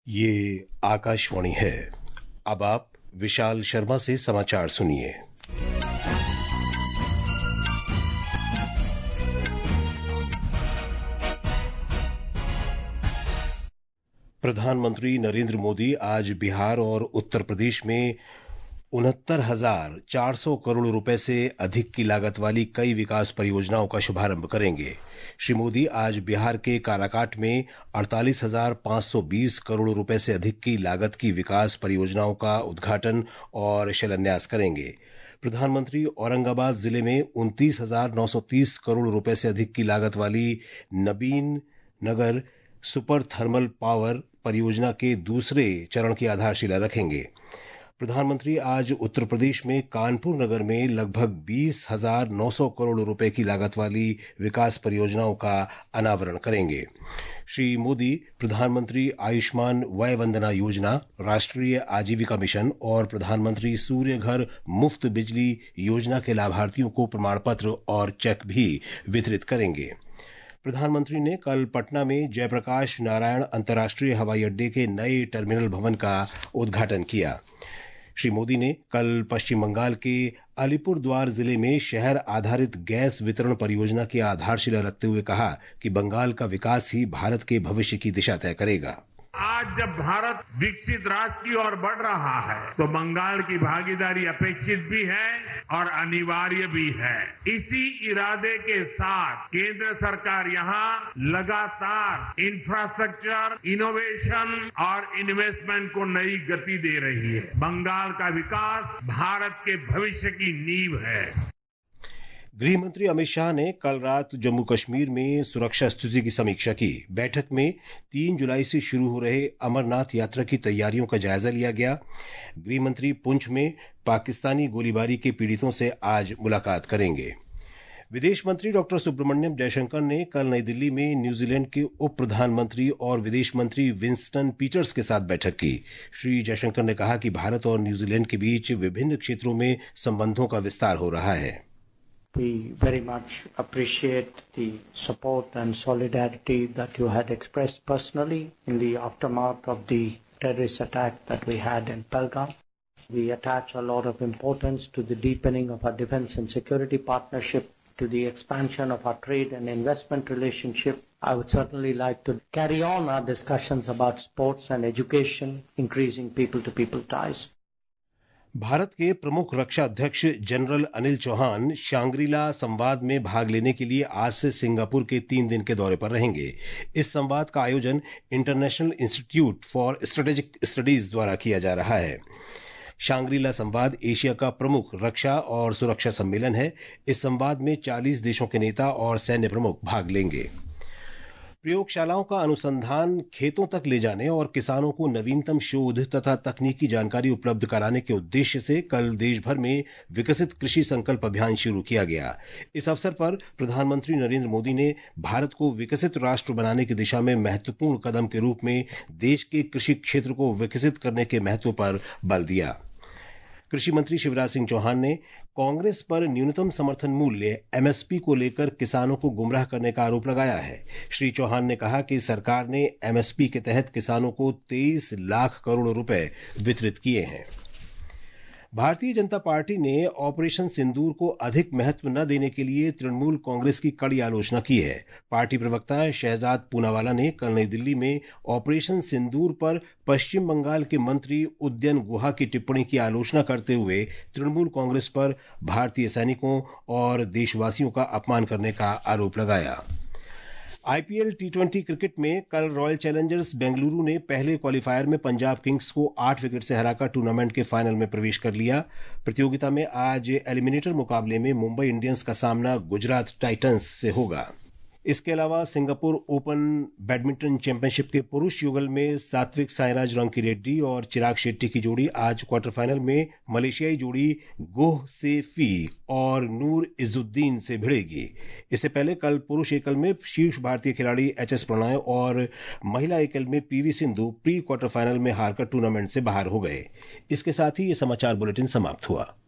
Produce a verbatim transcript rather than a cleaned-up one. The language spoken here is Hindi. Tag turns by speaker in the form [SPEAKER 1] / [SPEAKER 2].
[SPEAKER 1] ये आकाशवाणी है। अब आप विशाल शर्मा से समाचार सुनिए। प्रधानमंत्री नरेंद्र मोदी आज बिहार और उत्तर प्रदेश में उनहत्तर हजार चार सौ करोड़ रुपए से अधिक की लागत वाली कई विकास परियोजनाओं का शुभारंभ करेंगे। श्री मोदी आज बिहार के काराकाट में अड़तालीस हजार पांच सौ बीस करोड़ रुपए से अधिक की लागत की विकास परियोजनाओं का उद्घाटन और शिलान्यास करेंगे। प्रधानमंत्री औरंगाबाद जिले में उनतीस हजार नौ सौ तीस करोड़ रुपए से अधिक की लागत वाली Nabinagar super thermal power परियोजना के दूसरे चरण की आधारशिला रखेंगे। प्रधानमंत्री आज उत्तर प्रदेश में कानपुर नगर में लगभग बीस हजार नौ सौ करोड़ रुपए की लागत वाली विकास परियोजनाओं का अनावरण करेंगे। श्री मोदी प्रधानमंत्री आयुष्मान वय वंदना योजना, राष्ट्रीय आजीविका मिशन और प्रधानमंत्री सूर्य घर मुफ्त बिजली योजना के लाभार्थियों को प्रमाण पत्र और चेक भी वितरित करेंगे। प्रधानमंत्री ने कल पटना में जयप्रकाश नारायण अंतर्राष्ट्रीय हवाई अड्डे के नए टर्मिनल भवन का उद्घाटन किया। श्री मोदी ने कल पश्चिम बंगाल के अलीपुरद्वार जिले में शहर आधारित गैस वितरण परियोजना की आधारशिला रखते हुए कहा कि बंगाल का विकास ही भारत के भविष्य की दिशा तय करेगा।
[SPEAKER 2] आज जब भारत विकसित राष्ट्र की ओर बढ़ रहा है तो बंगाल की भागीदारी अपेक्षित भी है और अनिवार्य भी है। इसी इरादे के साथ केंद्र सरकार यहाँ लगातार इंफ्रास्ट्रक्चर, इनोवेशन और इन्वेस्टमेंट को नई गति दे रही है। बंगाल का विकास भारत के भविष्य की नींव है।
[SPEAKER 1] गृह मंत्री अमित शाह ने कल रात जम्मू कश्मीर में सुरक्षा स्थिति की समीक्षा की। बैठक में तीन जुलाई से शुरू हो रहे अमरनाथ यात्रा की तैयारियों का जायजा लिया गया। गृह मंत्री पुंछ में पाकिस्तानी गोलीबारी के पीड़ितों से आज मुलाकात करेंगे। विदेश मंत्री डॉक्टर सुब्रमण्यम जयशंकर ने कल नई दिल्ली में न्यूजीलैंड के उप प्रधानमंत्री और विदेश मंत्री विंस्टन पीटर्स के साथ बैठक की। श्री जयशंकर ने कहा कि भारत और न्यूजीलैंड के बीच विभिन्न क्षेत्रों में संबंधों का विस्तार हो रहा है।
[SPEAKER 3] We very much appreciate the support and solidarity that you had expressed personally in the aftermath of the terrorist attack that we had in Pahalgam. We attach a lot of importance to the deepening of our defense and security partnership, to the expansion of our trade and investment relationship. I would certainly like to carry on our discussions about sports and education, increasing people-to-people ties.
[SPEAKER 1] Bharat के प्रमुख रक्षा अध्यक्ष जनरल अनिल चौहान शांग्रीला संवाद में भाग लेने के लिए आज से सिंगापुर के तीन दिन के दौरे पर रहेंगे। इस संवाद का आयोजन International Institute for Strategic Studies द्वारा किया जा रहा है। शांग्रीला संवाद एशिया का प्रमुख रक्षा और सुरक्षा सम्मेलन है। इस संवाद में चालीस देशों के नेता और सैन्य प्रमुख भाग लेंगे। प्रयोगशालाओं का अनुसंधान खेतों तक ले जाने और किसानों को नवीनतम शोध तथा तकनीकी जानकारी उपलब्ध कराने के उद्देश्य से कल देश भर में विकसित कृषि संकल्प अभियान शुरू किया गया। इस अवसर पर प्रधानमंत्री नरेंद्र मोदी ने भारत को विकसित राष्ट्र बनाने की दिशा में महत्वपूर्ण कदम के रूप में देश के कृषि क्षेत्र को विकसित करने के महत्व पर बल दिया। कृषि मंत्री शिवराज सिंह चौहान ने कांग्रेस पर न्यूनतम समर्थन मूल्य एमएसपी को लेकर किसानों को गुमराह करने का आरोप लगाया है। श्री चौहान ने कहा कि सरकार ने एमएसपी के तहत किसानों को तेईस लाख करोड़ रुपए वितरित किए हैं। भारतीय जनता पार्टी ने ऑपरेशन सिंदूर को अधिक महत्व न देने के लिए तृणमूल कांग्रेस की कड़ी आलोचना की है। पार्टी प्रवक्ता शहजाद पूनावाला ने कल नई दिल्ली में ऑपरेशन सिंदूर पर पश्चिम बंगाल के मंत्री उदयन गुहा की टिप्पणी की आलोचना करते हुए तृणमूल कांग्रेस पर भारतीय सैनिकों और देशवासियों का अपमान करने का आरोप लगाया। आईपीएल टी ट्वेंटी क्रिकेट में कल रॉयल चैलेंजर्स बेंगलुरु ने पहले क्वालीफायर में पंजाब किंग्स को आठ विकेट से हराकर टूर्नामेंट के फाइनल में प्रवेश कर लिया। प्रतियोगिता में आज एलिमिनेटर मुकाबले में मुंबई इंडियंस का सामना गुजरात टाइटंस से होगा। इसके अलावा सिंगापुर ओपन बैडमिंटन चैंपियनशिप के पुरुष युगल में सात्विक साईराज रंकीरेड्डी और चिराग शेट्टी की जोड़ी आज क्वार्टर फाइनल में मलेशियाई जोड़ी गोह से फी और नूर इजुद्दीन से भिड़ेगी। इससे पहले कल पुरुष एकल में शीर्ष भारतीय खिलाड़ी एच एस प्रणय और महिला एकल में PV Sindhu pre quarter final में हारकर टूर्नामेंट से बाहर हो गए। इसके साथ ही ये समाचार बुलेटिन समाप्त हुआ।